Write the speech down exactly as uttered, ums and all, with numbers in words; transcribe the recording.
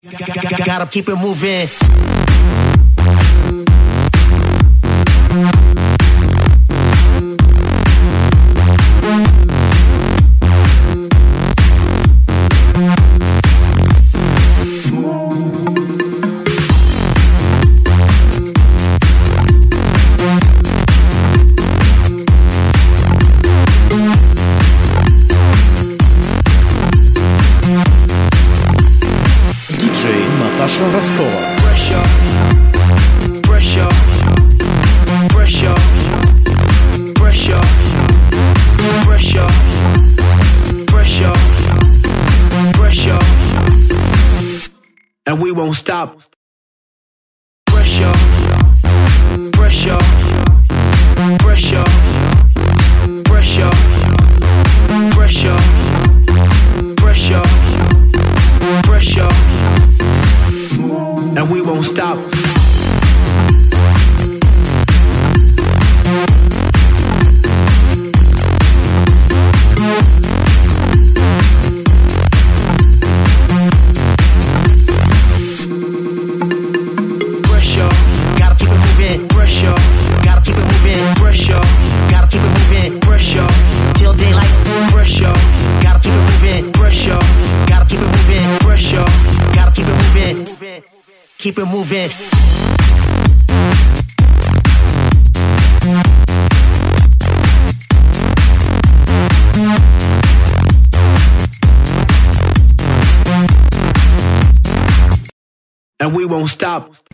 Gotta keep it moving. Natasza Raskowa. Pressure, pressure, pressure, pressure, pressure, pressure, pressure, and we won't stop. Pressure, pressure, pressure, pressure, pressure, pressure, pressure. And we won't stop. Pressure, gotta keep it moving. Pressure, gotta keep it moving. Pressure, gotta keep it moving. Pressure, till daylight. Pressure, gotta keep it moving. Pressure, gotta keep it moving. Pressure, gotta keep it moving. Keep it moving. And we won't stop.